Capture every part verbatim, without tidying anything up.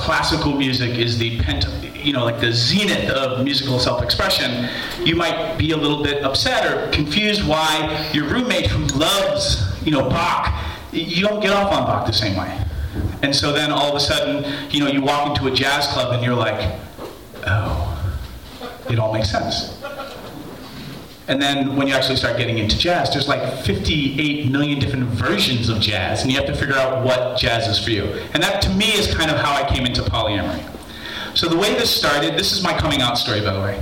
classical music is the pent, you know, like the zenith of musical self-expression, you might be a little bit upset or confused why your roommate who loves, you know, Bach, you don't get off on Bach the same way. And so then all of a sudden, you know, you walk into a jazz club and you're like, oh, it all makes sense. And then when you actually start getting into jazz, there's like fifty-eight million different versions of jazz, and you have to figure out what jazz is for you. And that, to me, is kind of how I came into polyamory. So the way this started, this is my coming out story, by the way.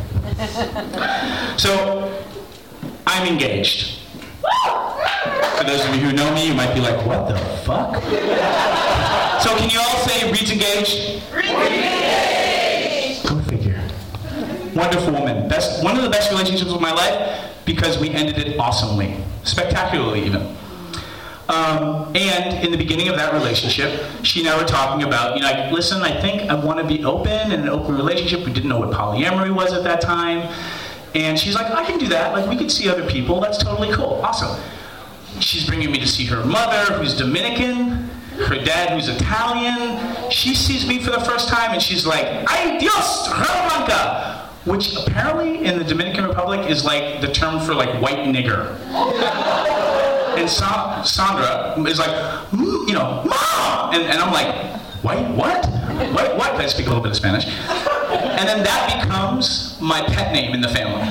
So, I'm engaged. For those of you who know me, you might be like, what the fuck? So can you all say, Reed's engaged? Reed's engaged! Go figure. Wonderful woman. Best, one of the best relationships of my life because we ended it awesomely. Spectacularly, even. Um, and in the beginning of that relationship, she and I were talking about, you know, like, listen, I think I want to be open in an open relationship. We didn't know what polyamory was at that time. And she's like, I can do that. Like, we can see other people. That's totally cool. Awesome. She's bringing me to see her mother, who's Dominican, her dad, who's Italian. She sees me for the first time, and she's like, ay Dios, Salamanca! Which apparently in the Dominican Republic is like the term for like white nigger. And Sa- Sandra is like, mm, you know, Mom! And, and I'm like, white what? What? What? I speak a little bit of Spanish. And then that becomes my pet name in the family. And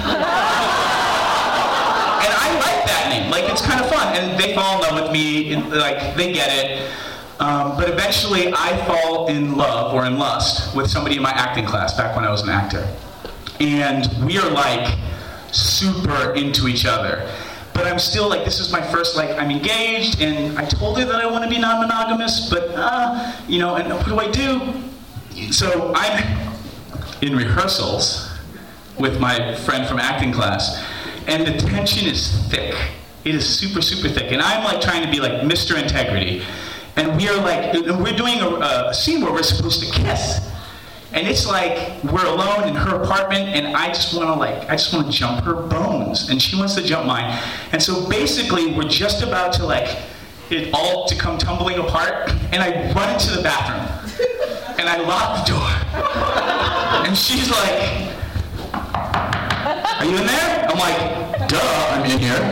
I like that name. Like, it's kind of fun. And they fall in love with me. And, like, they get it. Um, but eventually, I fall in love or in lust with somebody in my acting class back when I was an actor. And we are, like, super into each other. But I'm still, like, this is my first, like, I'm engaged, and I told her that I want to be non-monogamous, but, uh, you know, and what do I do? So I'm in rehearsals with my friend from acting class, and the tension is thick. It is super, super thick. And I'm, like, trying to be, like, Mister Integrity. And we are, like, we're doing a, a scene where we're supposed to kiss. And it's like, we're alone in her apartment, and I just want to, like, I just want to jump her bones. And she wants to jump mine. And so basically, we're just about to, like, it all to come tumbling apart, and I run into the bathroom. And I lock the door. And she's like, are you in there? I'm like, duh, I'm in here.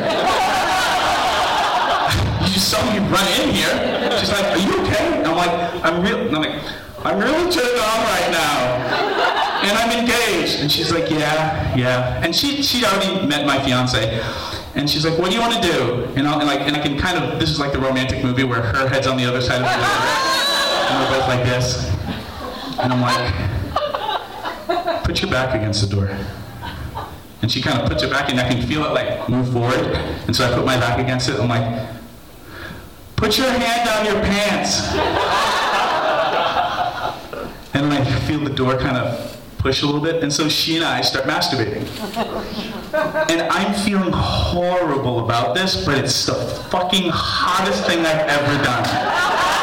You just saw me run in here. She's like, are you okay? And I'm like, I'm real. And I'm like, I'm really turned on right now. And I'm engaged. And she's like, yeah, yeah. And she she already met my fiance. And she's like, what do you want to do? And, I'll, and, like, and I can kind of, this is like the romantic movie where her head's on the other side of the door. And we're both like this. And I'm like, put your back against the door. And she kind of puts it back, and I can feel it, like, move forward. And so I put my back against it. I'm like, put your hand down your pants. And I feel the door kind of push a little bit, and so she and I start masturbating. And I'm feeling horrible about this, but it's the fucking hottest thing I've ever done.